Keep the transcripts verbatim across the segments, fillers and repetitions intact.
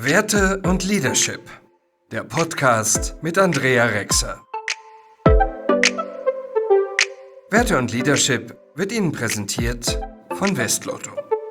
Werte und Leadership, der Podcast mit Andrea Rexer. Werte und Leadership wird Ihnen präsentiert von Westlotto.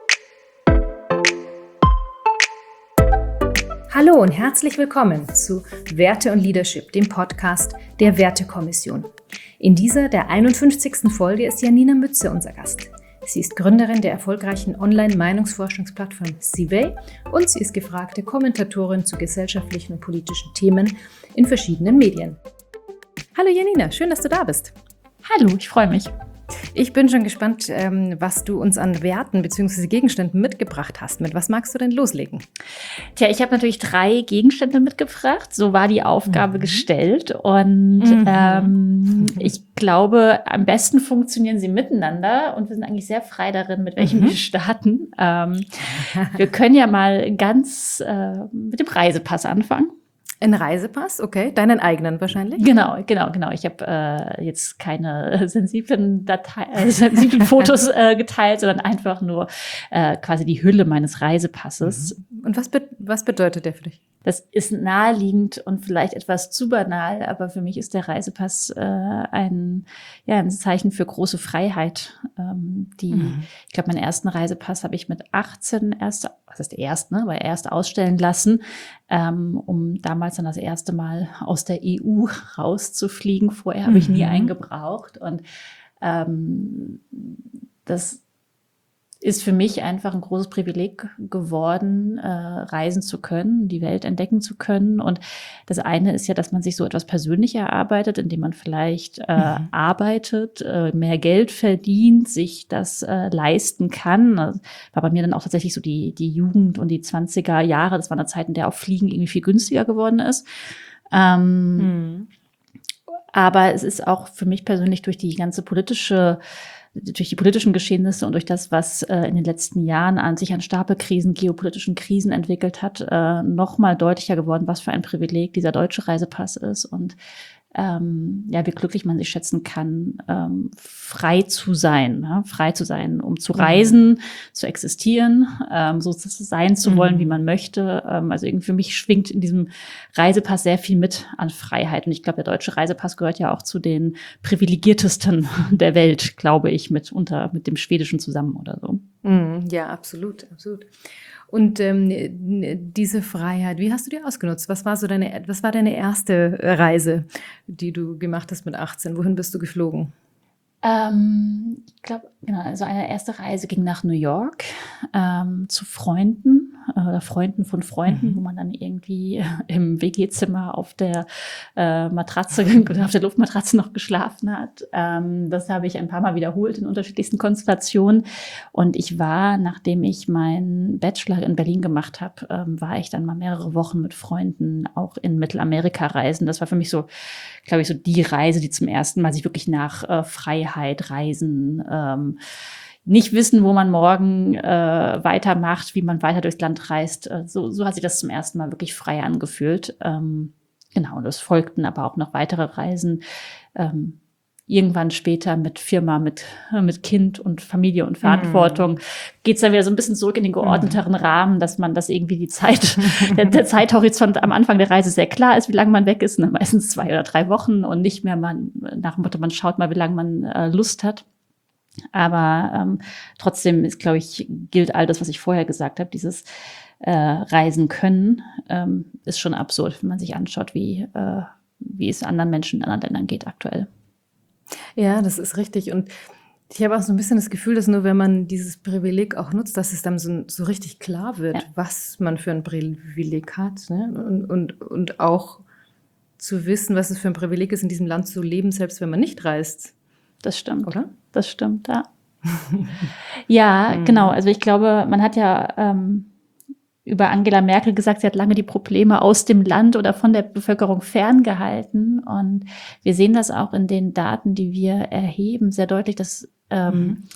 Hallo und herzlich willkommen zu Werte und Leadership, dem Podcast der Wertekommission. In dieser, der einundfünfzigsten Folge, ist Janina Mütze unser Gast. Sie ist Gründerin der erfolgreichen Online-Meinungsforschungsplattform Seavey und sie ist gefragte Kommentatorin zu gesellschaftlichen und politischen Themen in verschiedenen Medien. Hallo Janina, schön, dass du da bist. Hallo, ich freue mich. Ich bin schon gespannt, was du uns an Werten bzw. Gegenständen mitgebracht hast. Mit was magst du denn loslegen? Tja, ich habe natürlich drei Gegenstände mitgebracht. So war die Aufgabe mhm. gestellt. Und mhm. ähm, ich glaube, am besten funktionieren sie miteinander. Und wir sind eigentlich sehr frei darin, mit welchem mhm. wir starten. Ähm, wir können ja mal ganz äh, mit dem Reisepass anfangen. Ein Reisepass, okay. Deinen eigenen wahrscheinlich? Genau, genau, genau. Ich habe äh, jetzt keine sensiblen, Datei äh, sensiblen Fotos äh, geteilt, sondern einfach nur äh, quasi die Hülle meines Reisepasses. Und was, be- was bedeutet der für dich? Das ist naheliegend und vielleicht etwas zu banal, aber für mich ist der Reisepass äh, ein, ja, ein Zeichen für große Freiheit. Ähm, die, mhm. Ich glaube, meinen ersten Reisepass habe ich mit achtzehn erst, was heißt erst, ne, aber erst ausstellen lassen, ähm, um damals dann das erste Mal aus der E U rauszufliegen. Vorher habe ich nie einen gebraucht und ähm, das ist für mich einfach ein großes Privileg geworden, äh, reisen zu können, die Welt entdecken zu können. Und das eine ist ja, dass man sich so etwas persönlich erarbeitet, indem man vielleicht äh, mhm. arbeitet, äh, mehr Geld verdient, sich das äh, leisten kann. Das war bei mir dann auch tatsächlich so die, die Jugend und die zwanziger Jahre. Das war eine Zeit, in der auch Fliegen irgendwie viel günstiger geworden ist. Ähm, mhm. Aber es ist auch für mich persönlich durch die ganze politische durch die politischen Geschehnisse und durch das, was äh, in den letzten Jahren an sich an Stapelkrisen, geopolitischen Krisen entwickelt hat, äh, noch mal deutlicher geworden, was für ein Privileg dieser deutsche Reisepass ist und ähm, ja, wie glücklich man sich schätzen kann, ähm, frei zu sein, ja? frei zu sein, um zu reisen, mhm. zu existieren, ähm, so sein zu wollen, mhm. wie man möchte. Ähm, also irgendwie für mich schwingt in diesem Reisepass sehr viel mit an Freiheit. Und ich glaube, der deutsche Reisepass gehört ja auch zu den privilegiertesten der Welt, glaube ich, mit unter mit dem schwedischen zusammen oder so. Mhm. Ja, absolut, absolut. Und ähm, diese Freiheit, wie hast du die ausgenutzt? Was war so deine, was war deine erste Reise, die du gemacht hast mit achtzehn? Wohin bist du geflogen? Ähm, ich glaube, genau, also eine erste Reise ging nach New York ähm, zu Freunden äh, oder Freunden von Freunden, mhm. wo man dann irgendwie im W G-Zimmer auf der äh, Matratze oder auf der Luftmatratze noch geschlafen hat. Ähm, das habe ich ein paar Mal wiederholt in unterschiedlichsten Konstellationen. Und ich war, nachdem ich meinen Bachelor in Berlin gemacht habe, ähm, war ich dann mal mehrere Wochen mit Freunden auch in Mittelamerika reisen. Das war für mich so, glaube ich, so die Reise, die zum ersten Mal sich wirklich nach äh, Freiheit, Reisen, ähm, nicht wissen, wo man morgen äh, weitermacht, wie man weiter durchs Land reist. Äh, so, so hat sich das zum ersten Mal wirklich frei angefühlt. Ähm, genau, und es folgten aber auch noch weitere Reisen. Ähm, irgendwann später mit Firma, mit, mit Kind und Familie und Verantwortung mhm. geht's dann wieder so ein bisschen zurück in den geordneteren mhm. Rahmen, dass man das irgendwie die Zeit, der, der Zeithorizont am Anfang der Reise sehr klar ist, wie lange man weg ist, und dann meistens zwei oder drei Wochen und nicht mehr man, nach dem Motto, man schaut mal, wie lange man äh, Lust hat. Aber ähm, trotzdem ist, glaube ich, gilt all das, was ich vorher gesagt habe, dieses äh, Reisen können, ähm, ist schon absurd, wenn man sich anschaut, wie, äh, wie es anderen Menschen in anderen Ländern geht aktuell. Ja, das ist richtig. Und ich habe auch so ein bisschen das Gefühl, dass nur wenn man dieses Privileg auch nutzt, dass es dann so, so richtig klar wird, ja. was man für ein Privileg hat. Ne? Und, und, und auch zu wissen, was es für ein Privileg ist, in diesem Land zu leben, selbst wenn man nicht reist. Das stimmt, oder? Das stimmt, ja. ja, mhm. genau. Also ich glaube, man hat ja ähm, über Angela Merkel gesagt, sie hat lange die Probleme aus dem Land oder von der Bevölkerung ferngehalten. Und wir sehen das auch in den Daten, die wir erheben, sehr deutlich, dass ähm, mhm.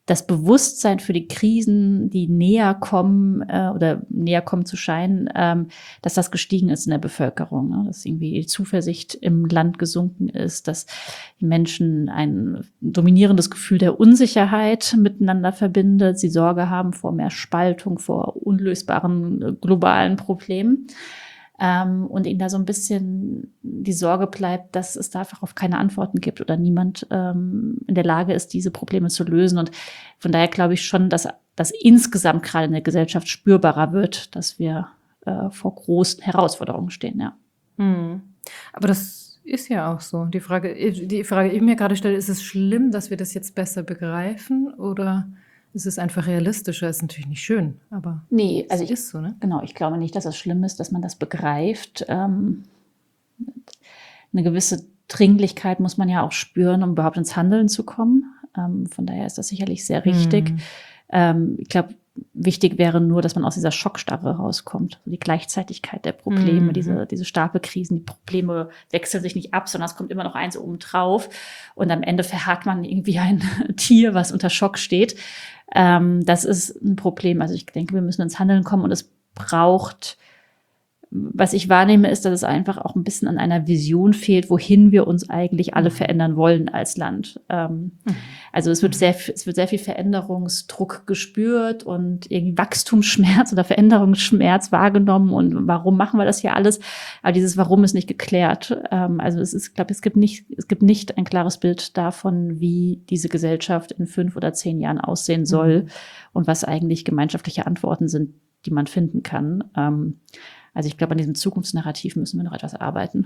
das Bewusstsein für die Krisen, die näher kommen äh, oder näher kommen zu scheinen, ähm, dass das gestiegen ist in der Bevölkerung, ne? Dass irgendwie die Zuversicht im Land gesunken ist, dass die Menschen ein dominierendes Gefühl der Unsicherheit miteinander verbindet, sie Sorge haben vor mehr Spaltung, vor unlösbaren äh, globalen Problemen. Ähm, und ihnen da so ein bisschen die Sorge bleibt, dass es da einfach auf keine Antworten gibt oder niemand ähm, in der Lage ist, diese Probleme zu lösen. Und von daher glaube ich schon, dass das insgesamt gerade in der Gesellschaft spürbarer wird, dass wir äh, vor großen Herausforderungen stehen, ja. Hm. Aber das ist ja auch so. Die Frage, die Frage, die ich mir gerade stelle, ist es schlimm, dass wir das jetzt besser begreifen oder ist es einfach realistischer? Ist natürlich nicht schön, aber Nee, also es ich, ist so, ne? Genau, ich glaube nicht, dass es schlimm ist, dass man das begreift. Ähm, eine gewisse Dringlichkeit muss man ja auch spüren, um überhaupt ins Handeln zu kommen. Ähm, von daher ist das sicherlich sehr richtig. Hm. Ähm, ich glaube, wichtig wäre nur, dass man aus dieser Schockstarre rauskommt. Also die Gleichzeitigkeit der Probleme, Mhm. diese, diese Stapelkrisen, die Probleme wechseln sich nicht ab, sondern es kommt immer noch eins oben drauf. Und am Ende verharrt man irgendwie ein Tier, was unter Schock steht. Ähm, das ist ein Problem. Also ich denke, wir müssen ins Handeln kommen und es braucht, was ich wahrnehme, ist, dass es einfach auch ein bisschen an einer Vision fehlt, wohin wir uns eigentlich alle verändern wollen als Land. Ähm, also es wird sehr, es wird sehr viel Veränderungsdruck gespürt und irgendwie Wachstumsschmerz oder Veränderungsschmerz wahrgenommen und warum machen wir das hier alles? Aber dieses Warum ist nicht geklärt. Ähm, also es ist, ich glaube, es gibt nicht, es gibt nicht ein klares Bild davon, wie diese Gesellschaft in fünf oder zehn Jahren aussehen soll und was eigentlich gemeinschaftliche Antworten sind, die man finden kann. Ähm, Also ich glaube, an diesem Zukunftsnarrativ müssen wir noch etwas arbeiten.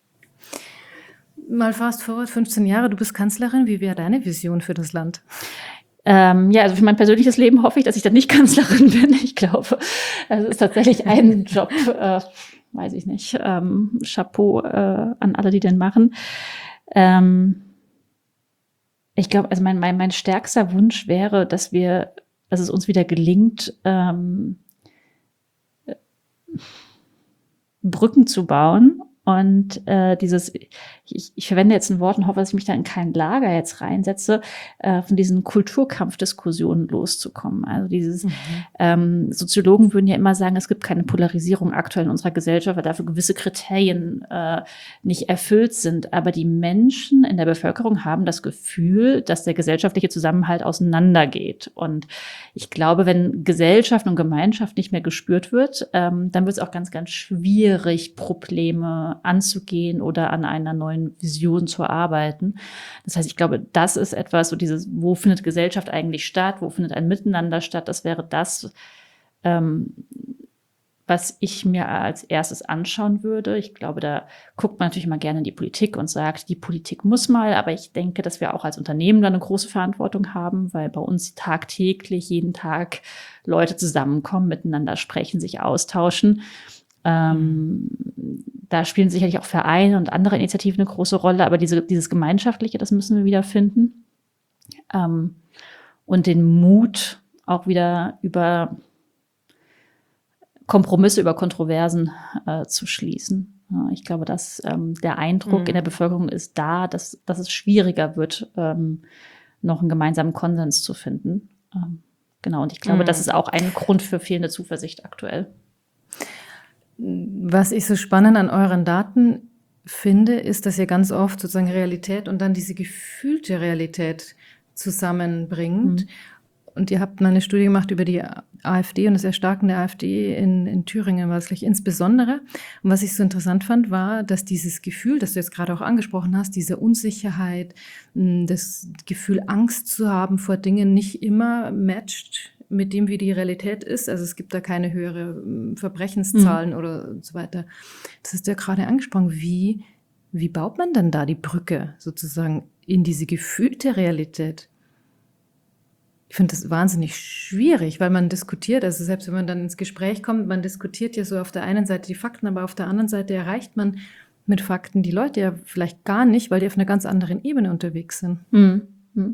Mal fast forward, fünfzehn Jahre, du bist Kanzlerin. Wie wäre deine Vision für das Land? Ähm, ja, also für mein persönliches Leben hoffe ich, dass ich dann nicht Kanzlerin bin. Ich glaube, es ist tatsächlich ein Job, äh, weiß ich nicht, ähm, Chapeau äh, an alle, die den machen. Ähm, ich glaube, also mein, mein, mein stärkster Wunsch wäre, dass wir, dass es uns wieder gelingt, ähm, Brücken zu bauen und äh, dieses, ich, ich verwende jetzt ein Wort und hoffe, dass ich mich da in kein Lager jetzt reinsetze, äh, von diesen Kulturkampfdiskussionen loszukommen. Also dieses, mhm. ähm, Soziologen würden ja immer sagen, es gibt keine Polarisierung aktuell in unserer Gesellschaft, weil dafür gewisse Kriterien äh, nicht erfüllt sind. Aber die Menschen in der Bevölkerung haben das Gefühl, dass der gesellschaftliche Zusammenhalt auseinandergeht. Und ich glaube, wenn Gesellschaft und Gemeinschaft nicht mehr gespürt wird, ähm, dann wird es auch ganz, ganz schwierig, Probleme anzugehen oder an einer neuen Vision zu arbeiten. Das heißt, ich glaube, das ist etwas, so dieses, wo findet Gesellschaft eigentlich statt, wo findet ein Miteinander statt, das wäre das, ähm, was ich mir als erstes anschauen würde. Ich glaube, da guckt man natürlich mal gerne in die Politik und sagt, die Politik muss mal, aber ich denke, dass wir auch als Unternehmen da eine große Verantwortung haben, weil bei uns tagtäglich, jeden Tag Leute zusammenkommen, miteinander sprechen, sich austauschen. Ähm, da spielen sicherlich auch Vereine und andere Initiativen eine große Rolle, aber diese, dieses Gemeinschaftliche, das müssen wir wieder finden. Ähm, und den Mut auch wieder über Kompromisse, über Kontroversen äh, zu schließen. Ja, ich glaube, dass ähm, der Eindruck mhm. in der Bevölkerung ist da, dass, dass es schwieriger wird, ähm, noch einen gemeinsamen Konsens zu finden. Ähm, genau, und ich glaube, mhm. das ist auch ein Grund für fehlende Zuversicht aktuell. Was ich so spannend an euren Daten finde, ist, dass ihr ganz oft sozusagen Realität und dann diese gefühlte Realität zusammenbringt. Mhm. Und ihr habt mal eine Studie gemacht über die AfD und das Erstarken der AfD in, in Thüringen war es gleich insbesondere. Und was ich so interessant fand, war, dass dieses Gefühl, das du jetzt gerade auch angesprochen hast, diese Unsicherheit, das Gefühl, Angst zu haben vor Dingen, nicht immer matcht mit dem, wie die Realität ist. Also es gibt da keine höhere Verbrechenszahlen mhm. oder so weiter. Das hast du ja gerade angesprochen. Wie, wie baut man denn da die Brücke sozusagen in diese gefühlte Realität? Ich finde das wahnsinnig schwierig, weil man diskutiert, also selbst wenn man dann ins Gespräch kommt, man diskutiert ja so auf der einen Seite die Fakten, aber auf der anderen Seite erreicht man mit Fakten die Leute ja vielleicht gar nicht, weil die auf einer ganz anderen Ebene unterwegs sind. Mhm.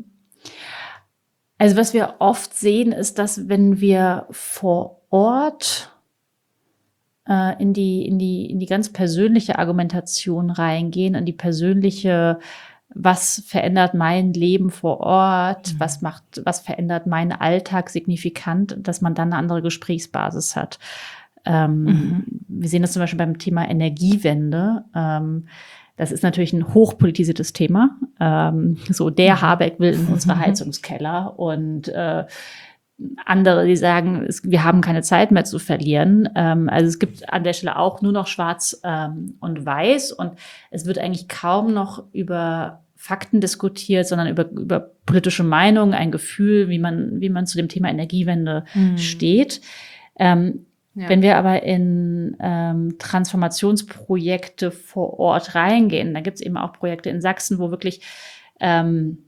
Also was wir oft sehen, ist, dass wenn wir vor Ort äh, in die, in die, in die ganz persönliche Argumentation reingehen, in die persönliche was verändert mein Leben vor Ort, Mhm. was macht, was verändert meinen Alltag signifikant, dass man dann eine andere Gesprächsbasis hat. Ähm, Mhm. Wir sehen das zum Beispiel beim Thema Energiewende. Ähm, das ist natürlich ein hochpolitisiertes Thema. Ähm, so der Habeck will in unsere Heizungskeller und äh, andere, die sagen, es, wir haben keine Zeit mehr zu verlieren. Ähm, also es gibt an der Stelle auch nur noch Schwarz ähm, und Weiß und es wird eigentlich kaum noch über Fakten diskutiert, sondern über, über politische Meinung, ein Gefühl, wie man, wie man zu dem Thema Energiewende Mhm. steht. Ähm, Ja. Wenn wir aber in ähm, Transformationsprojekte vor Ort reingehen, da gibt es eben auch Projekte in Sachsen, wo wirklich ähm,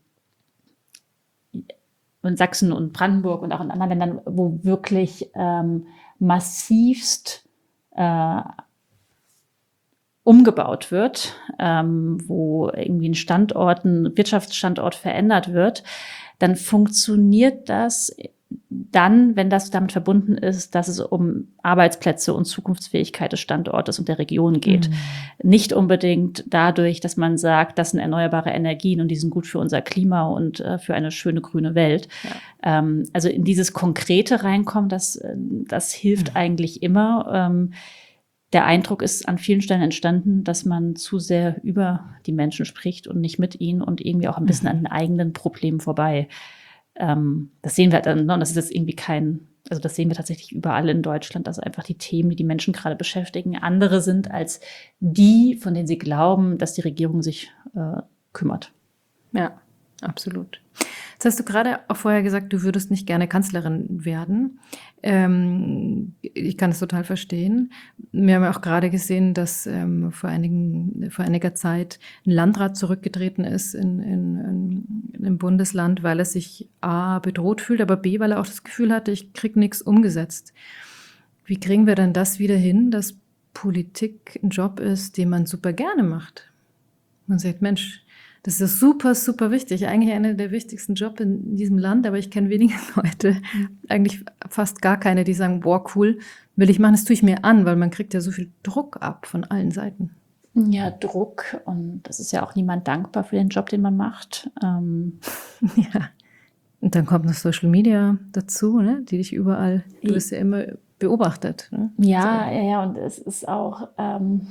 in Sachsen und Brandenburg und auch in anderen Ländern, wo wirklich ähm, massivst äh, umgebaut wird, ähm, wo irgendwie ein Standort, ein Wirtschaftsstandort verändert wird, dann funktioniert das dann, wenn das damit verbunden ist, dass es um Arbeitsplätze und Zukunftsfähigkeit des Standortes und der Region geht. Mhm. Nicht unbedingt dadurch, dass man sagt, das sind erneuerbare Energien und die sind gut für unser Klima und äh, für eine schöne grüne Welt. Ja. Ähm, also in dieses Konkrete reinkommen, das, das hilft mhm. eigentlich immer. Ähm, Der Eindruck ist an vielen Stellen entstanden, dass man zu sehr über die Menschen spricht und nicht mit ihnen und irgendwie auch ein bisschen mhm. an den eigenen Problemen vorbei. Ähm, das sehen wir dann, und das ist jetzt irgendwie kein, also das sehen wir tatsächlich überall in Deutschland, dass einfach die Themen, die die Menschen gerade beschäftigen, andere sind als die, von denen sie glauben, dass die Regierung sich äh, kümmert. Ja, absolut. Jetzt hast du gerade auch vorher gesagt, du würdest nicht gerne Kanzlerin werden. Ähm, ich kann es total verstehen. Wir haben auch gerade gesehen, dass ähm, vor, einigen, vor einiger Zeit ein Landrat zurückgetreten ist in, in, in einem Bundesland, weil er sich A, bedroht fühlt, aber B, weil er auch das Gefühl hatte, ich kriege nichts umgesetzt. Wie kriegen wir dann das wieder hin, dass Politik ein Job ist, den man super gerne macht? Man sagt, Mensch, das ist super, super wichtig. Eigentlich einer der wichtigsten Jobs in diesem Land, aber ich kenne wenige Leute, eigentlich fast gar keine, die sagen, boah, cool, will ich machen, das tue ich mir an, weil man kriegt ja so viel Druck ab von allen Seiten. Ja, Druck, und das ist ja auch niemand dankbar für den Job, den man macht. Ähm ja, und dann kommt noch Social Media dazu, ne? Die dich überall, du bist ja immer beobachtet. Ne? Ja, so. ja, ja, und es ist auch... Ähm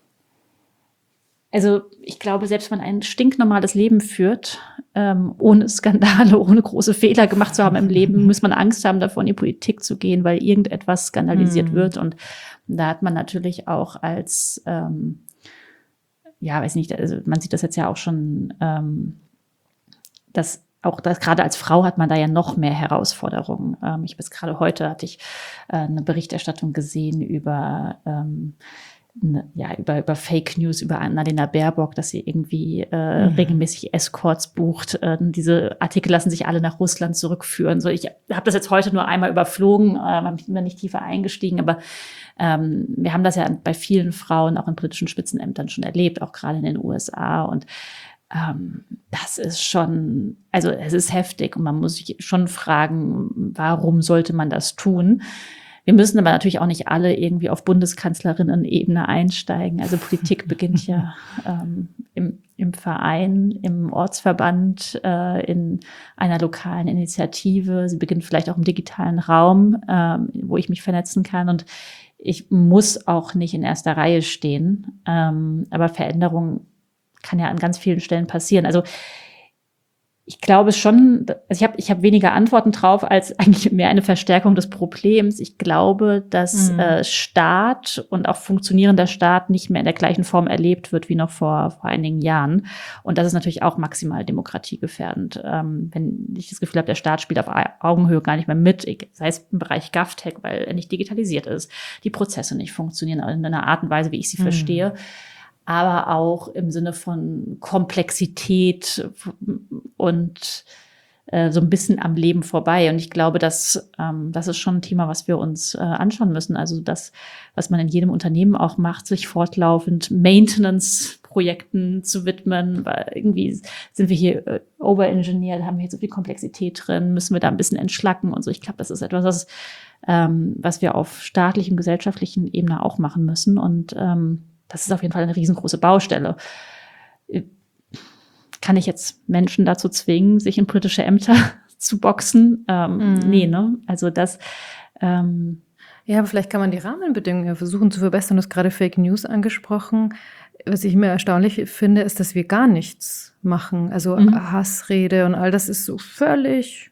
Also ich glaube, selbst wenn man ein stinknormales Leben führt, ähm, ohne Skandale, ohne große Fehler gemacht zu haben im Leben, muss man Angst haben, davor in die Politik zu gehen, weil irgendetwas skandalisiert mm. wird. Und da hat man natürlich auch als, ähm, ja, weiß nicht, also man sieht das jetzt ja auch schon, ähm, dass auch das, gerade als Frau hat man da ja noch mehr Herausforderungen. Ähm, ich bis gerade heute hatte ich äh, eine Berichterstattung gesehen über ähm, ja, über, über Fake News, über Annalena Baerbock, dass sie irgendwie äh, mhm. regelmäßig Escorts bucht. Äh, diese Artikel lassen sich alle nach Russland zurückführen. So, ich habe das jetzt heute nur einmal überflogen, äh, bin da nicht tiefer eingestiegen, aber ähm, wir haben das ja bei vielen Frauen auch in politischen Spitzenämtern schon erlebt, auch gerade in den U S A. Und ähm, das ist schon, also es ist heftig und man muss sich schon fragen, warum sollte man das tun? Wir müssen aber natürlich auch nicht alle irgendwie auf Bundeskanzlerinnen-Ebene einsteigen. Also Politik beginnt ja ähm, im, im Verein, im Ortsverband, äh, in einer lokalen Initiative. Sie beginnt vielleicht auch im digitalen Raum, ähm, wo ich mich vernetzen kann. Und ich muss auch nicht in erster Reihe stehen. Ähm, aber Veränderung kann ja an ganz vielen Stellen passieren. Also ich glaube schon, also ich habe ich hab weniger Antworten drauf als eigentlich mehr eine Verstärkung des Problems. Ich glaube, dass mhm. äh, Staat und auch funktionierender Staat nicht mehr in der gleichen Form erlebt wird wie noch vor, vor einigen Jahren. Und das ist natürlich auch maximal demokratiegefährdend. Ähm, wenn ich das Gefühl habe, der Staat spielt auf Augenhöhe gar nicht mehr mit, sei es im Bereich GovTech, weil er nicht digitalisiert ist, die Prozesse nicht funktionieren in einer Art und Weise, wie ich sie mhm. verstehe. Aber auch im Sinne von Komplexität und äh, so ein bisschen am Leben vorbei. Und ich glaube, dass, ähm, das ist schon ein Thema, was wir uns äh, anschauen müssen. Also das, was man in jedem Unternehmen auch macht, sich fortlaufend Maintenance-Projekten zu widmen. Weil irgendwie sind wir hier äh, overengineert, haben wir hier so viel Komplexität drin, müssen wir da ein bisschen entschlacken und so. Ich glaube, das ist etwas, was, ähm, was wir auf staatlichen, gesellschaftlichen Ebene auch machen müssen. Und ähm, das ist auf jeden Fall eine riesengroße Baustelle. kann ich jetzt Menschen dazu zwingen, sich in politische Ämter zu boxen? Ähm, mhm. Nee, ne? Also das ähm, ja, aber vielleicht kann man die Rahmenbedingungen versuchen zu verbessern. Du hast gerade Fake News angesprochen. Was ich mir erstaunlich finde, ist, dass wir gar nichts machen. Also mhm. Hassrede und all das ist so völlig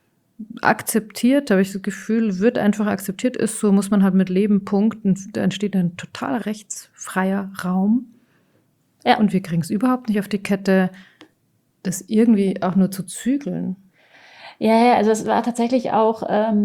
akzeptiert, habe ich das Gefühl, wird einfach akzeptiert, ist so, muss man halt mit leben, Punkt. Und da entsteht ein total rechtsfreier Raum. Ja. Und wir kriegen es überhaupt nicht auf die Kette, das irgendwie auch nur zu zügeln. Ja, ja, also es war tatsächlich auch,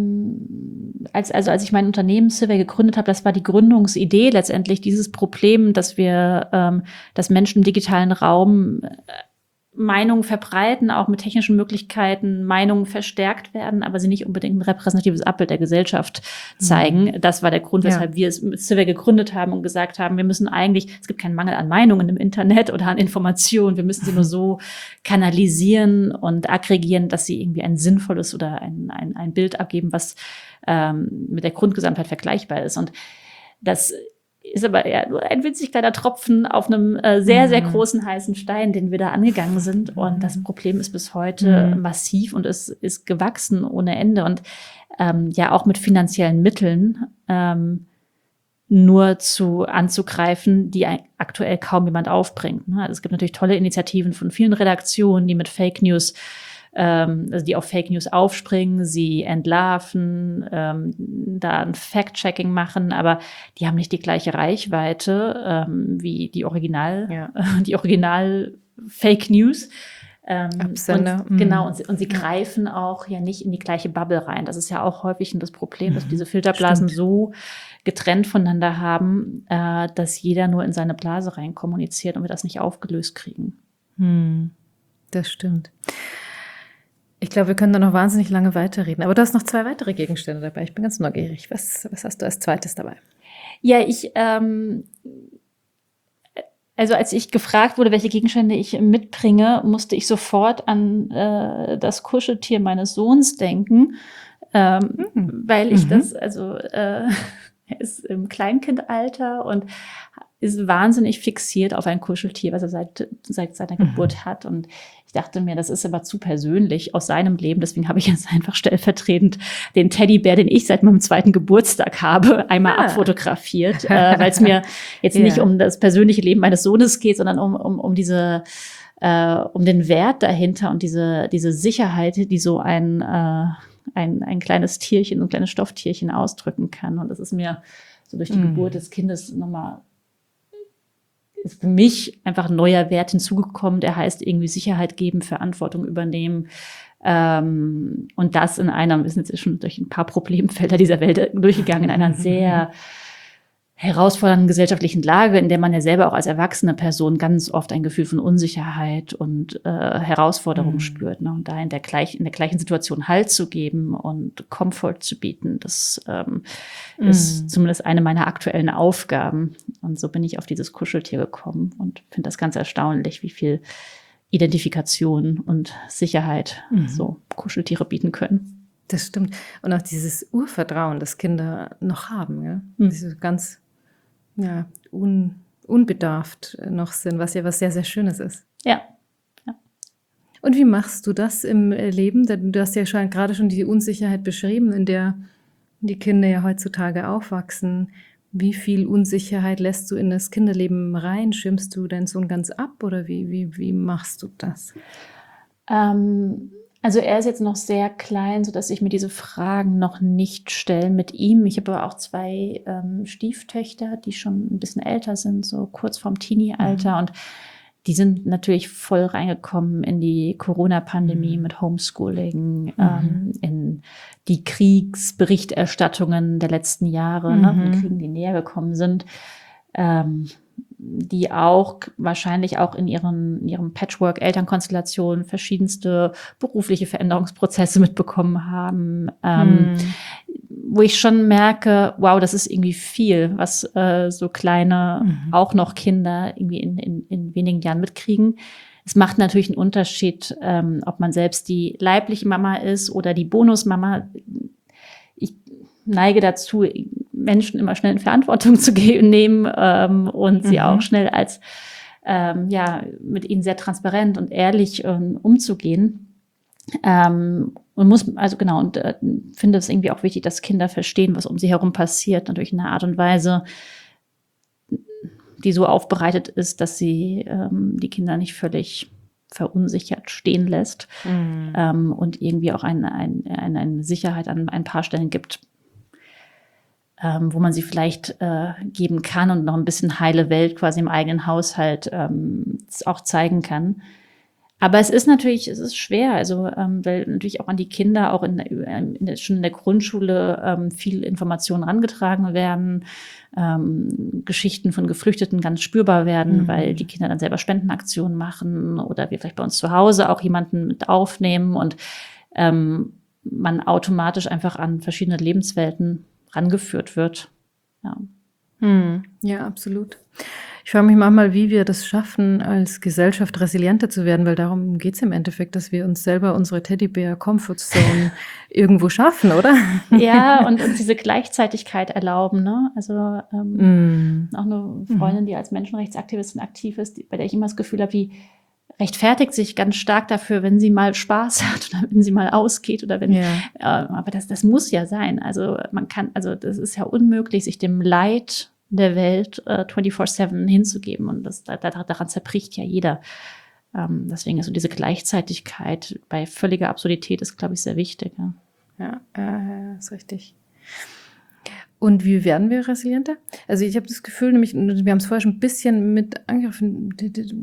ähm, als, also als ich mein Unternehmen Civey gegründet habe, das war die Gründungsidee letztendlich, dieses Problem, dass wir, ähm, dass Menschen im digitalen Raum äh, Meinungen verbreiten, auch mit technischen Möglichkeiten Meinungen verstärkt werden, aber sie nicht unbedingt ein repräsentatives Abbild der Gesellschaft zeigen. Mhm. Das war der Grund, weshalb ja. wir es mit Civey gegründet haben und gesagt haben, wir müssen eigentlich, es gibt keinen Mangel an Meinungen im Internet oder an Informationen, wir müssen sie nur so kanalisieren und aggregieren, dass sie irgendwie ein sinnvolles oder ein, ein, ein Bild abgeben, was ähm, mit der Grundgesamtheit vergleichbar ist. Und das ist aber ja nur ein winzig kleiner Tropfen auf einem äh, sehr, sehr großen heißen Stein, den wir da angegangen sind. Und das Problem ist bis heute mhm. massiv und es ist gewachsen ohne Ende. Und ähm, ja auch mit finanziellen Mitteln ähm, nur zu anzugreifen, die aktuell kaum jemand aufbringt. Ne? Also es gibt natürlich tolle Initiativen von vielen Redaktionen, die mit Fake News also die auf Fake News aufspringen, sie entlarven, ähm, da ein Fact-Checking machen, aber die haben nicht die gleiche Reichweite ähm, wie die Original, ja. äh, die Original Fake News. Ähm, Absender. Und, genau, und sie, und sie ja. greifen auch ja nicht in die gleiche Bubble rein. Das ist ja auch häufig das Problem, dass diese Filterblasen Stimmt. so getrennt voneinander haben, äh, dass jeder nur in seine Blase rein kommuniziert und wir das nicht aufgelöst kriegen. Hm. Das stimmt. Ich glaube, wir können da noch wahnsinnig lange weiterreden. Aber du hast noch zwei weitere Gegenstände dabei. Ich bin ganz neugierig. Was, was hast du als zweites dabei? Ja, ich, ähm, also als ich gefragt wurde, welche Gegenstände ich mitbringe, musste ich sofort an äh, das Kuscheltier meines Sohns denken, ähm, mhm. weil ich mhm. das, also äh, er ist im Kleinkindalter und ist wahnsinnig fixiert auf ein Kuscheltier, was er seit, seit seiner mhm. Geburt hat. Und ich dachte mir, das ist aber zu persönlich aus seinem Leben. Deswegen habe ich jetzt einfach stellvertretend den Teddybär, den ich seit meinem zweiten Geburtstag habe, einmal ah. abfotografiert, äh, weil es mir jetzt ja. nicht um das persönliche Leben meines Sohnes geht, sondern um, um, um diese, äh, um den Wert dahinter und diese, diese Sicherheit, die so ein, äh, ein, ein kleines Tierchen, ein kleines Stofftierchen ausdrücken kann. Und das ist mir so durch die mhm. Geburt des Kindes nochmal ist für mich einfach ein neuer Wert hinzugekommen, der heißt irgendwie Sicherheit geben, Verantwortung übernehmen. Ähm, und das in einer, wir sind jetzt schon durch ein paar Problemfelder dieser Welt durchgegangen, in einer sehr herausfordernden gesellschaftlichen Lage, in der man ja selber auch als erwachsene Person ganz oft ein Gefühl von Unsicherheit und äh, Herausforderung mhm. spürt. Ne? Und da in der, gleich, in der gleichen Situation Halt zu geben und Komfort zu bieten, das ähm, mhm. ist zumindest eine meiner aktuellen Aufgaben. Und so bin ich auf dieses Kuscheltier gekommen und finde das ganz erstaunlich, wie viel Identifikation und Sicherheit mhm. so Kuscheltiere bieten können. Das stimmt. Und auch dieses Urvertrauen, das Kinder noch haben. Ja? Mhm. Diese ganz ja, un, unbedarft noch sind, was ja was sehr, sehr Schönes ist. Ja. ja. Und wie machst du das im Leben? Du hast ja schon, gerade schon die Unsicherheit beschrieben, in der die Kinder ja heutzutage aufwachsen. Wie viel Unsicherheit lässt du in das Kinderleben rein? Schirmst du deinen Sohn ganz ab oder wie, wie, wie machst du das? Ähm Also er ist jetzt noch sehr klein, sodass ich mir diese Fragen noch nicht stellen mit ihm. Ich habe aber auch zwei ähm, Stieftöchter, die schon ein bisschen älter sind, so kurz vorm Teenie-Alter. Mhm. Und die sind natürlich voll reingekommen in die Corona-Pandemie mhm. mit Homeschooling, mhm. ähm, in die Kriegsberichterstattungen der letzten Jahre, mhm. ne, von Kriegen, die näher gekommen sind. Ähm, die auch wahrscheinlich auch in ihren, in ihrem Patchwork-Elternkonstellationen verschiedenste berufliche Veränderungsprozesse mitbekommen haben, ähm, hm. wo ich schon merke, wow, das ist irgendwie viel, was äh, so kleine, mhm. auch noch Kinder irgendwie in, in, in wenigen Jahren mitkriegen. Es macht natürlich einen Unterschied, ähm, ob man selbst die leibliche Mama ist oder die Bonusmama. Ich neige dazu, Menschen immer schnell in Verantwortung zu nehmen ähm, und sie mhm. auch schnell als ähm, ja, mit ihnen sehr transparent und ehrlich ähm, umzugehen. Ähm, und muss, also genau, und äh, finde es irgendwie auch wichtig, dass Kinder verstehen, was um sie herum passiert, natürlich in einer Art und Weise, die so aufbereitet ist, dass sie ähm, die Kinder nicht völlig verunsichert stehen lässt mhm. ähm, und irgendwie auch ein, ein, ein, eine Sicherheit an ein paar Stellen gibt, ähm, wo man sie vielleicht äh, geben kann und noch ein bisschen heile Welt quasi im eigenen Haushalt ähm, auch zeigen kann. Aber es ist natürlich, es ist schwer, also ähm, weil natürlich auch an die Kinder auch in, in der, schon in der Grundschule ähm, viel Informationen herangetragen werden, ähm, Geschichten von Geflüchteten ganz spürbar werden, mhm. weil die Kinder dann selber Spendenaktionen machen oder wir vielleicht bei uns zu Hause auch jemanden mit aufnehmen und ähm, man automatisch einfach an verschiedene Lebenswelten rangeführt wird. Ja, hm. Ja, absolut. Ich frage mich manchmal, wie wir das schaffen, als Gesellschaft resilienter zu werden, weil darum geht es im Endeffekt, dass wir uns selber unsere Teddybär-Comfort-Zone irgendwo schaffen, oder? Ja, und uns diese Gleichzeitigkeit erlauben, ne? Also ähm, mm. auch eine Freundin, die als Menschenrechtsaktivistin aktiv ist, die, bei der ich immer das Gefühl habe, die rechtfertigt sich ganz stark dafür, wenn sie mal Spaß hat oder wenn sie mal ausgeht oder wenn, ja. äh, aber das, das muss ja sein. Also man kann, also das ist ja unmöglich, sich dem Leid der Welt äh, vierundzwanzig sieben hinzugeben. Und das, da, daran zerbricht ja jeder. Ähm, deswegen ist so diese Gleichzeitigkeit bei völliger Absurdität ist, glaube ich, sehr wichtig. Ja, ja, ja, ist richtig. Und wie werden wir resilienter? Also ich habe das Gefühl, nämlich, wir haben es vorher schon ein bisschen mit angegriffen,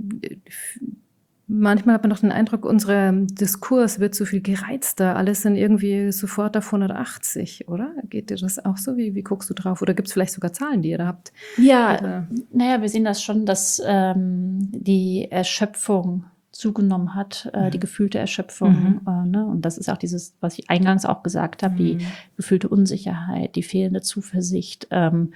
manchmal hat man doch den Eindruck, unser Diskurs wird so viel gereizter. Alles sind irgendwie sofort auf hundertachtzig, oder? Geht dir das auch so? Wie, wie guckst du drauf? Oder gibt es vielleicht sogar Zahlen, die ihr da habt? Ja, naja, wir sehen das schon, dass ähm, die Erschöpfung zugenommen hat, äh, die gefühlte Erschöpfung. Mhm. Äh, ne? Und das ist auch dieses, was ich eingangs auch gesagt habe, mhm. die gefühlte Unsicherheit, die fehlende Zuversicht, ähm,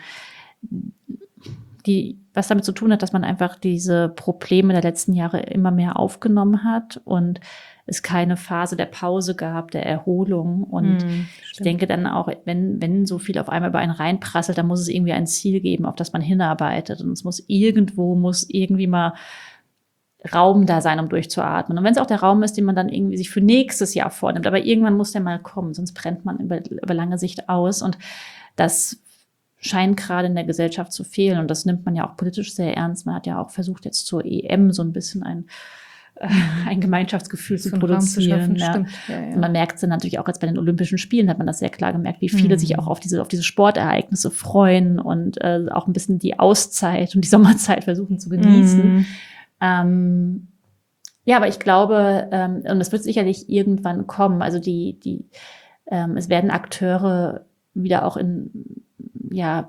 die was damit zu tun hat, dass man einfach diese Probleme der letzten Jahre immer mehr aufgenommen hat und es keine Phase der Pause gab, der Erholung. Und mm, ich denke dann auch, wenn, wenn so viel auf einmal über einen reinprasselt, dann muss es irgendwie ein Ziel geben, auf das man hinarbeitet. Und es muss irgendwo, muss irgendwie mal Raum da sein, um durchzuatmen. Und wenn es auch der Raum ist, den man dann irgendwie sich für nächstes Jahr vornimmt, aber irgendwann muss der mal kommen, sonst brennt man über, über lange Sicht aus. Und das scheint gerade in der Gesellschaft zu fehlen. Und das nimmt man ja auch politisch sehr ernst. Man hat ja auch versucht, jetzt zur E M so ein bisschen ein, äh, ein Gemeinschaftsgefühl so zu produzieren. Zu ja. Ja, ja. Und man merkt es dann natürlich auch jetzt bei den Olympischen Spielen, hat man das sehr klar gemerkt, wie viele mhm. sich auch auf diese, auf diese Sportereignisse freuen und äh, auch ein bisschen die Auszeit und die Sommerzeit versuchen zu genießen. Mhm. Ähm, ja, aber ich glaube, ähm, und das wird sicherlich irgendwann kommen, also die, die, ähm, es werden Akteure wieder auch in ja,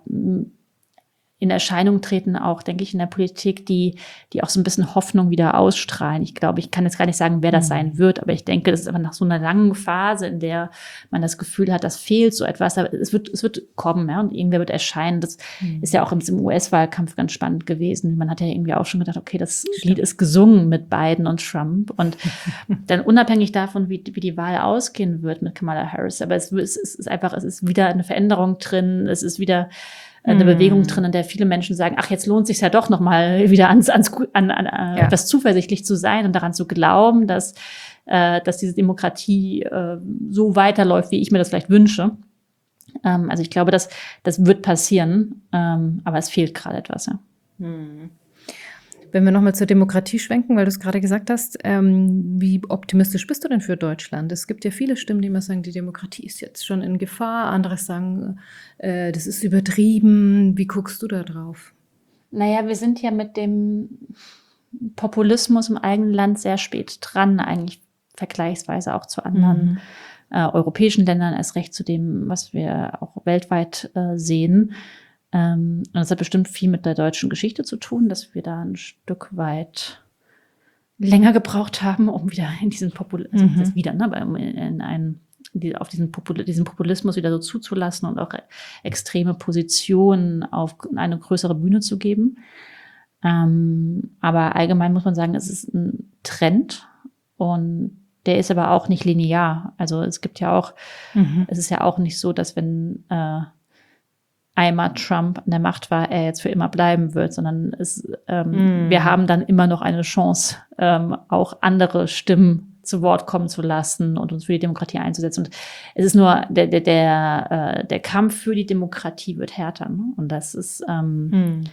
in Erscheinung treten, auch, denke ich, in der Politik, die, die auch so ein bisschen Hoffnung wieder ausstrahlen. Ich glaube, ich kann jetzt gar nicht sagen, wer das sein wird, aber ich denke, das ist aber nach so einer langen Phase, in der man das Gefühl hat, das fehlt so etwas, aber es wird, es wird kommen, ja, und irgendwer wird erscheinen. Das mhm. ist ja auch im U S-Wahlkampf ganz spannend gewesen. Man hat ja irgendwie auch schon gedacht, okay, das Stimmt. Lied ist gesungen mit Biden und Trump und dann unabhängig davon, wie, wie die Wahl ausgehen wird mit Kamala Harris, aber es, es ist einfach, es ist wieder eine Veränderung drin, es ist wieder eine Bewegung drin, in der viele Menschen sagen, ach, jetzt lohnt es sich ja doch noch mal wieder ans, ans, an, an, an ja. etwas zuversichtlich zu sein und daran zu glauben, dass, äh, dass diese Demokratie äh, so weiterläuft, wie ich mir das vielleicht wünsche. Ähm, also ich glaube, das, das wird passieren, ähm, aber es fehlt gerade etwas. Ja. Hm. Wenn wir nochmal zur Demokratie schwenken, weil du es gerade gesagt hast, ähm, wie optimistisch bist du denn für Deutschland? Es gibt ja viele Stimmen, die immer sagen, die Demokratie ist jetzt schon in Gefahr. Andere sagen, äh, das ist übertrieben. Wie guckst du da drauf? Naja, wir sind ja mit dem Populismus im eigenen Land sehr spät dran, eigentlich vergleichsweise auch zu anderen mhm. äh, europäischen Ländern, erst recht zu dem, was wir auch weltweit äh, sehen. Und das hat bestimmt viel mit der deutschen Geschichte zu tun, dass wir da ein Stück weit länger gebraucht haben, um wieder in diesen Populismus, also mhm. wieder, ne, um in einen, die, auf diesen, Popul- diesen Populismus wieder so zuzulassen und auch extreme Positionen auf eine größere Bühne zu geben. Ähm, aber allgemein muss man sagen, es ist ein Trend und der ist aber auch nicht linear. Also es gibt ja auch, mhm. es ist ja auch nicht so, dass wenn äh, einmal Trump an der Macht war, er jetzt für immer bleiben wird, sondern es, ähm, Mm. wir haben dann immer noch eine Chance, ähm, auch andere Stimmen zu Wort kommen zu lassen und uns für die Demokratie einzusetzen. Und es ist nur, der, der, der, äh, der Kampf für die Demokratie wird härter. Ne? Und das ist, ähm, Mm.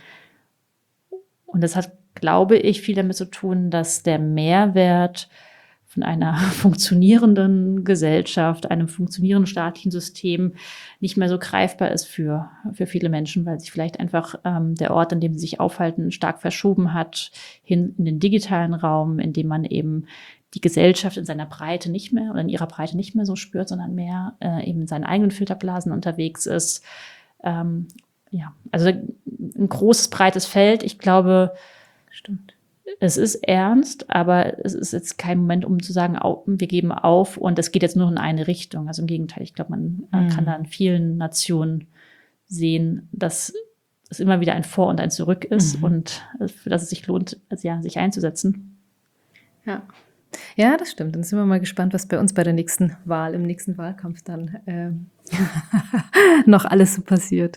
und das hat, glaube ich, viel damit zu tun, dass der Mehrwert von einer funktionierenden Gesellschaft, einem funktionierenden staatlichen System nicht mehr so greifbar ist für, für viele Menschen, weil sich vielleicht einfach ähm, der Ort, an dem sie sich aufhalten, stark verschoben hat, hin in den digitalen Raum, in dem man eben die Gesellschaft in seiner Breite nicht mehr oder in ihrer Breite nicht mehr so spürt, sondern mehr äh, eben in seinen eigenen Filterblasen unterwegs ist. Ähm, ja, also ein großes, breites Feld. Ich glaube, Stimmt. es ist ernst, aber es ist jetzt kein Moment, um zu sagen, au- wir geben auf und es geht jetzt nur in eine Richtung. Also im Gegenteil, ich glaube, man äh, Mhm. kann da in vielen Nationen sehen, dass es immer wieder ein Vor und ein Zurück ist Mhm. und äh, für das es sich lohnt, also ja, sich einzusetzen. Ja. Ja, das stimmt. Dann sind wir mal gespannt, was bei uns bei der nächsten Wahl, im nächsten Wahlkampf dann ähm, noch alles so passiert.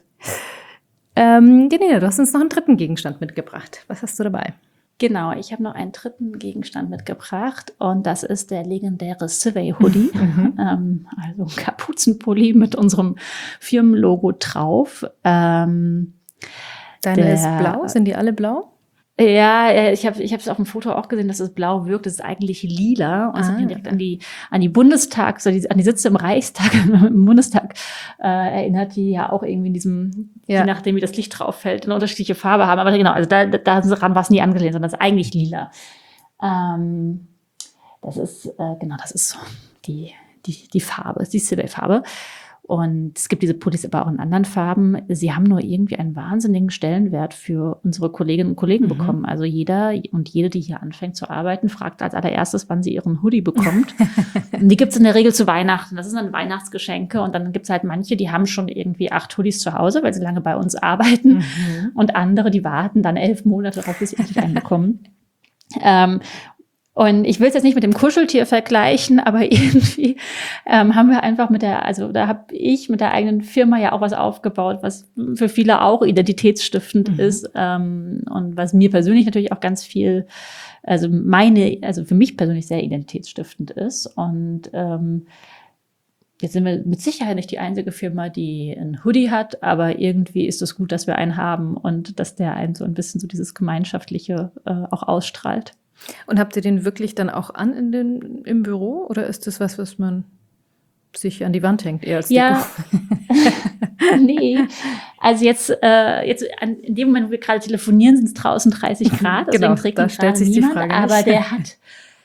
Ähm, Janina, du hast uns noch einen dritten Gegenstand mitgebracht. Was hast du dabei? Genau, ich habe noch einen dritten Gegenstand mitgebracht und das ist der legendäre Civey Hoodie, ähm, also ein Kapuzenpulli mit unserem Firmenlogo drauf. Ähm, Deine Der- ist blau. Sind die alle blau? Ja, äh, ich habe ich es auf dem Foto auch gesehen, dass es blau wirkt. Es ist eigentlich lila. Und es hat Ah. mich direkt an die, an die Bundestags, also die, an die Sitze im Reichstag, im Bundestag äh, erinnert, die ja auch irgendwie in diesem, Ja. je nachdem, wie das Licht drauf fällt, eine unterschiedliche Farbe haben. Aber genau, also da, da daran war es nie angelehnt, sondern es ist eigentlich lila. Ähm, das ist, äh, genau, das ist so die, die, die Farbe, die Civey-Farbe. Und es gibt diese Pullis aber auch in anderen Farben. Sie haben nur irgendwie einen wahnsinnigen Stellenwert für unsere Kolleginnen und Kollegen Mhm. bekommen. Also jeder und jede, die hier anfängt zu arbeiten, fragt als allererstes, wann sie ihren Hoodie bekommt. Und die gibt's in der Regel zu Weihnachten. Das sind dann Weihnachtsgeschenke. Und dann gibt's halt manche, die haben schon irgendwie acht Hoodies zu Hause, weil sie lange bei uns arbeiten. Mhm. Und andere, die warten dann elf Monate darauf, bis sie endlich einen bekommen. Ähm, und ich will es jetzt nicht mit dem Kuscheltier vergleichen, aber irgendwie ähm, haben wir einfach mit der, also da habe ich mit der eigenen Firma ja auch was aufgebaut, was für viele auch identitätsstiftend Mhm. ist ähm, und was mir persönlich natürlich auch ganz viel, also meine, also für mich persönlich sehr identitätsstiftend ist. Und ähm, jetzt sind wir mit Sicherheit nicht die einzige Firma, die einen Hoodie hat, aber irgendwie ist es gut, dass wir einen haben und dass der einen so ein bisschen so dieses Gemeinschaftliche äh, auch ausstrahlt. Und habt ihr den wirklich dann auch an in den, im Büro? Oder ist das was, was man sich an die Wand hängt, eher als Ja, Deko? nee. Also jetzt, äh, jetzt an, in dem Moment, wo wir gerade telefonieren, sind es draußen dreißig Grad. Deswegen Genau, trägt da ihn stellt gerade sich die niemand, Frage aber nicht. der hat,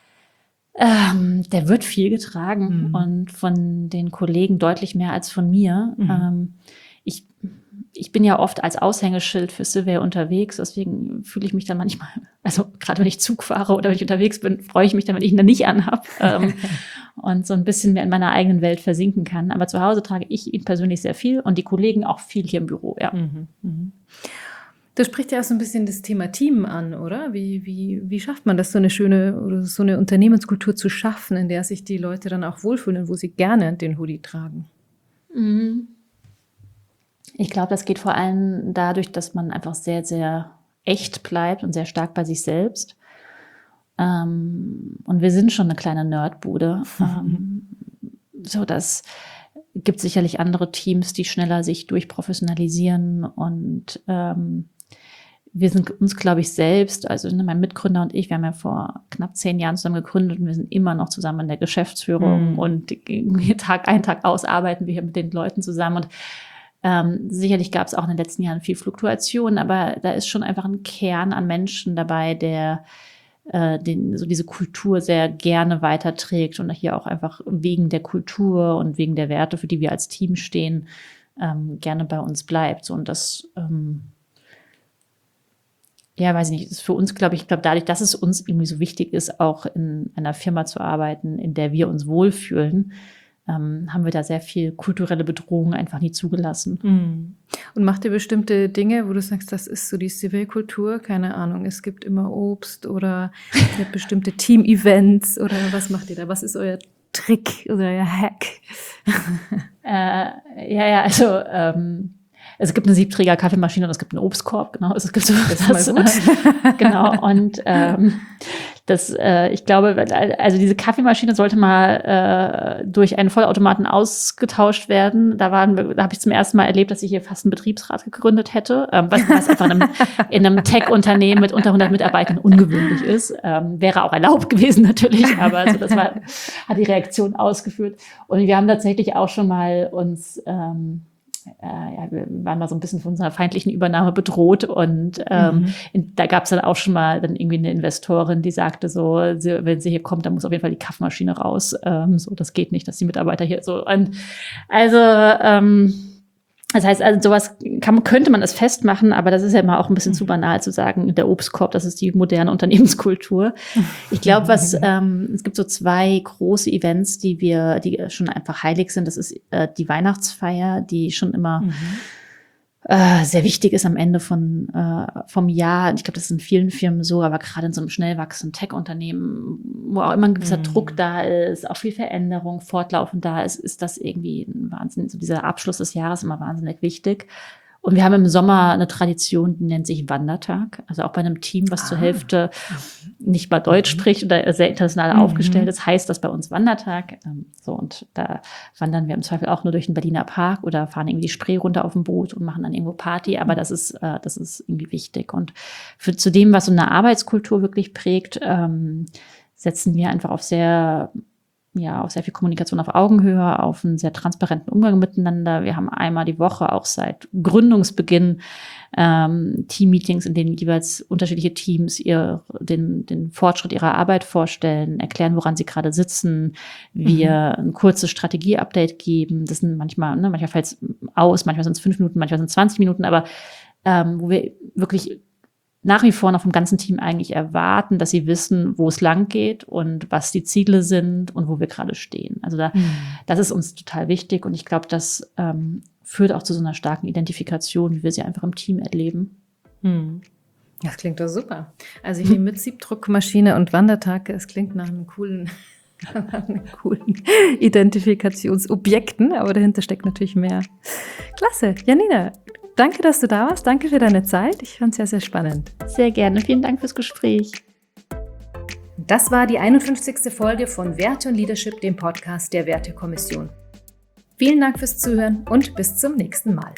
ähm, der wird viel getragen Mhm. und von den Kollegen deutlich mehr als von mir. Mhm. Ähm, ich, ich bin ja oft als Aushängeschild für Civey unterwegs, deswegen fühle ich mich dann manchmal, also gerade wenn ich Zug fahre oder wenn ich unterwegs bin, freue ich mich dann, wenn ich ihn dann nicht anhab ähm, und so ein bisschen mehr in meiner eigenen Welt versinken kann. Aber zu Hause trage ich ihn persönlich sehr viel und die Kollegen auch viel hier im Büro, ja. Mhm. Mhm. Das spricht ja auch so ein bisschen das Thema Team an, oder? Wie, wie, wie schafft man das, so eine schöne oder so eine Unternehmenskultur zu schaffen, in der sich die Leute dann auch wohlfühlen und wo sie gerne den Hoodie tragen? Mhm. Ich glaube, das geht vor allem dadurch, dass man einfach sehr, sehr echt bleibt und sehr stark bei sich selbst. Ähm, und wir sind schon eine kleine Nerdbude. ähm, so, das gibt sicherlich andere Teams, die schneller sich durchprofessionalisieren. Und ähm, wir sind uns, glaube ich, selbst, also ne, mein Mitgründer und ich, wir haben ja vor knapp zehn Jahren zusammen gegründet und wir sind immer noch zusammen in der Geschäftsführung. Mhm. Und Tag ein, Tag aus arbeiten wir hier mit den Leuten zusammen. Und Ähm, sicherlich gab es auch in den letzten Jahren viel Fluktuation, aber da ist schon einfach ein Kern an Menschen dabei, der äh, den, so diese Kultur sehr gerne weiterträgt und hier auch einfach wegen der Kultur und wegen der Werte, für die wir als Team stehen, ähm, gerne bei uns bleibt. So, und das, ähm, ja, weiß ich nicht, ist für uns, glaube ich, ich glaube, dadurch, dass es uns irgendwie so wichtig ist, auch in einer Firma zu arbeiten, in der wir uns wohlfühlen, Ähm, haben wir da sehr viel kulturelle Bedrohung einfach nie zugelassen. Mhm. Und macht ihr bestimmte Dinge, wo du sagst, das ist so die Civey-Kultur? Keine Ahnung, es gibt immer Obst oder ihr habt bestimmte Team-Events oder was macht ihr da? Was ist euer Trick oder euer Hack? Äh, ja, ja, also ähm, es gibt eine Siebträger-Kaffeemaschine und es gibt einen Obstkorb, genau. Es gibt so, das das, ist mal gut. äh, genau. Und ähm, das, äh, ich glaube, also diese Kaffeemaschine sollte mal äh, durch einen Vollautomaten ausgetauscht werden. Da waren, da habe ich zum ersten Mal erlebt, dass ich hier fast einen Betriebsrat gegründet hätte, ähm, was, was einfach in einem, in einem Tech-Unternehmen mit unter hundert Mitarbeitern ungewöhnlich ist. Ähm, wäre auch erlaubt gewesen natürlich, aber also das war, hat die Reaktion ausgeführt. Und wir haben tatsächlich auch schon mal uns ähm, Äh, ja, wir waren mal so ein bisschen von unserer feindlichen Übernahme bedroht und ähm, Mhm. in, da gab es dann auch schon mal dann irgendwie eine Investorin, die sagte so, sie, wenn sie hier kommt, dann muss auf jeden Fall die Kaffeemaschine raus. Ähm, so, das geht nicht, dass die Mitarbeiter hier so. Und also ähm, das heißt, also sowas kann, könnte man es festmachen, aber das ist ja immer auch ein bisschen zu banal zu sagen, der Obstkorb, das ist die moderne Unternehmenskultur. Ich glaube, was ähm, es gibt so zwei große Events, die wir, die schon einfach heilig sind. Das ist äh, die Weihnachtsfeier, die schon immer Mhm. äh, sehr wichtig ist am Ende von äh, vom Jahr. Ich glaube, das ist in vielen Firmen so, aber gerade in so einem schnell wachsenden Tech-Unternehmen, wo auch immer ein gewisser Mhm. Druck da ist, auch viel Veränderung fortlaufend da ist, ist das irgendwie ein Wahnsinn. So dieser Abschluss des Jahres immer wahnsinnig wichtig. Und wir haben im Sommer eine Tradition, die nennt sich Wandertag. Also auch bei einem Team, was Ah. zur Hälfte nicht mal Deutsch spricht oder sehr international Mhm. aufgestellt ist, heißt das bei uns Wandertag. Ähm, so, und da wandern wir im Zweifel auch nur durch den Berliner Park oder fahren irgendwie die Spree runter auf dem Boot und machen dann irgendwo Party. Aber das ist, äh, das ist irgendwie wichtig. Und für, zu dem, was so eine Arbeitskultur wirklich prägt, ähm, setzen wir einfach auf sehr ja, auf sehr viel Kommunikation auf Augenhöhe, auf einen sehr transparenten Umgang miteinander. Wir haben einmal die Woche auch seit Gründungsbeginn ähm, Team-Meetings, in denen jeweils unterschiedliche Teams ihr den, den Fortschritt ihrer Arbeit vorstellen, erklären, woran sie gerade sitzen. Wir mhm. ein kurzes Strategie-Update geben. Das sind manchmal, ne, manchmal fällt es aus, manchmal sind es fünf Minuten, manchmal sind es zwanzig Minuten, aber ähm, wo wir wirklich nach wie vor noch vom ganzen Team eigentlich erwarten, dass sie wissen, wo es lang geht und was die Ziele sind und wo wir gerade stehen. Also da, mhm. das ist uns total wichtig und ich glaube, das ähm, führt auch zu so einer starken Identifikation, wie wir sie einfach im Team erleben. Mhm. Das klingt doch super. Also ich nehme mit Siebdruckmaschine und Wandertag, es klingt nach einem coolen, nach einem coolen Identifikationsobjekten, aber dahinter steckt natürlich mehr. Klasse, Janina. Danke, dass du da warst. Danke für deine Zeit. Ich fand es sehr, sehr spannend. Sehr gerne. Vielen Dank fürs Gespräch. Das war die einundfünfzigste Folge von Werte und Leadership, dem Podcast der Wertekommission. Vielen Dank fürs Zuhören und bis zum nächsten Mal.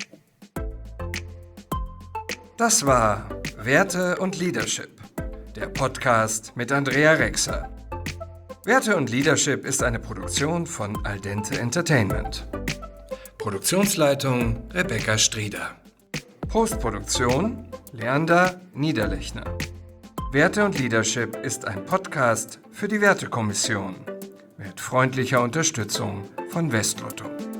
Das war Werte und Leadership, der Podcast mit Andrea Rexer. Werte und Leadership ist eine Produktion von Aldente Entertainment. Produktionsleitung Rebecca Strieder. Postproduktion Leander Niederlechner. Werte und Leadership ist ein Podcast für die Wertekommission mit freundlicher Unterstützung von Westlotto.